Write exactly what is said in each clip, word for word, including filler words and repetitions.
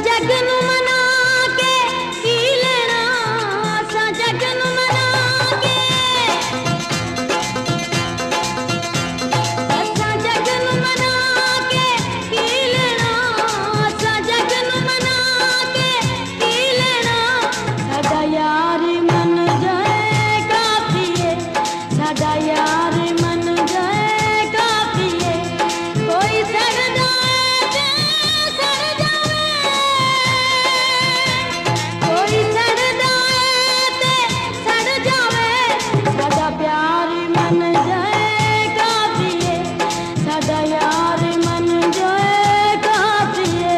जग नू मना के की लेना, असा जग नू मना के, असा जग नू मना के की लेना, असा जग नू मना के की लेना। साडा यार मन जाए काफी है, साडा यार मन जाए काफी है। कोई सड़ जाए ते सड़ जावे, कोई सड़ जाए ते सड़ जावे। साडा प्यार मन जाए काफी है, साडा यार मन जाए काफी है।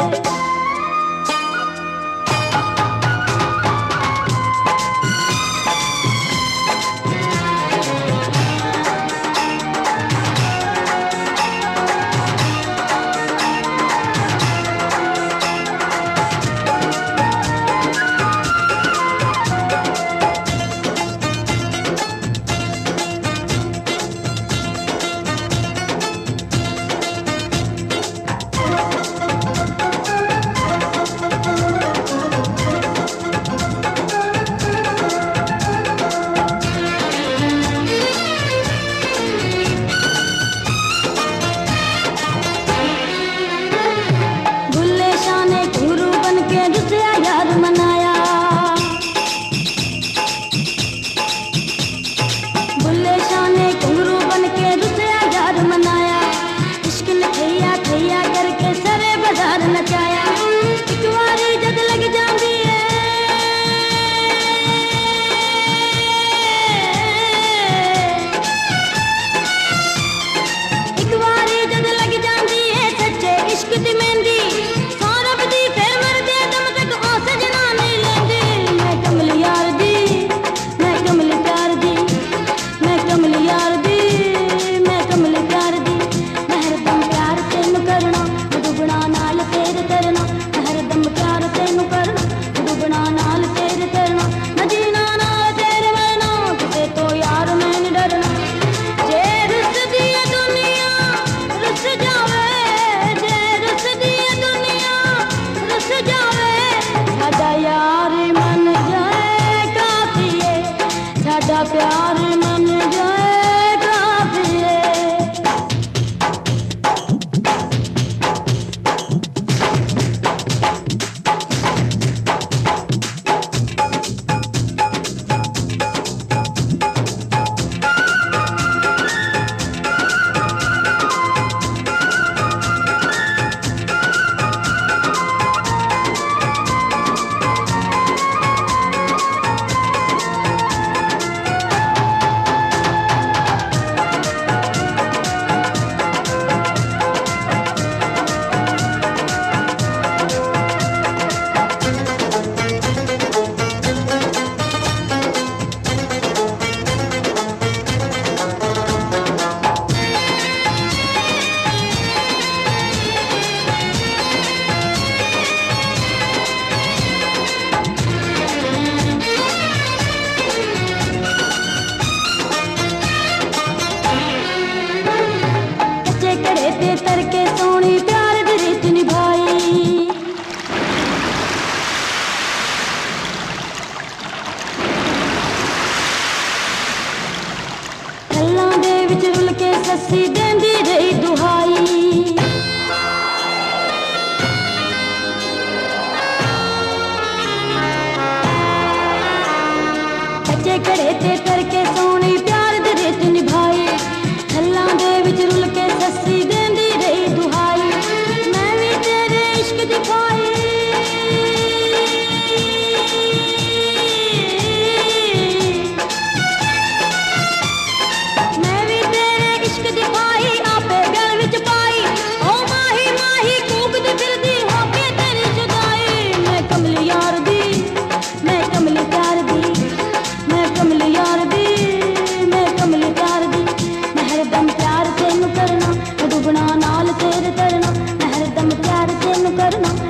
भुल्ले शाह ने घुंघरू बन के रुसिया यार मनाया, भुल्ले शाह ने घुंघरू बन के रुसिया यार मनाया। इश्क ने खैया खैया करके सरे बाजार नचाया। एक बारी जद लग जांदी है, एक बारी जद लग जांदी है सच्चे इश्क दी मेहंदी। सौरभ दी फिर मरदे दम तक ओ सजना नहीं लेंदी। मैं कमली यार दी, मैं कमली प्यार दी, मैं कमली यार दी, मैं कमली प्यार दी। मैं हरदम प्यार तेनू करना, दुगना नाल तेरे करना। मैं हरदम प्यार तेनू करना, दुगना नाल तेरे करना। मैं जीना नाल तेरे मरना, किसे तो यार मैं नहीं डरना। जे रुस दी है दुनिया रुस जावे, जे रुस दी है दुनिया रुस जावे। साडा यार मन जाए काफी है, साडा प्यार मन जाए काफी है। कच्चे घड़े ते तर के सोनी प्यार दी रीत निभाई। गल्लां दे विच रुल के सस्सी देंदी रही दुहाई। कच्चे घड़े ते तर के सोनी प्यार दी रीत निभाई। गल्लां दे विच रुल के सस्सी देंदी रही दुहाई। मैं भी तेरे इश्क दी पाई, मैं भी तेरे इश्क दी पाई। आपे गल विच पाई ओ माही माही कूकदी फिरदी होके तेरी जुदाई। मैं कमली यार दी, मैं कमली प्यार दी, मैं कमली यार दी, मैं कमली प्यार दी। मैं हरदम प्यार तेनू करना, दुगना नाल तेरे करना। मैं हरदम प्यार तेनू करना,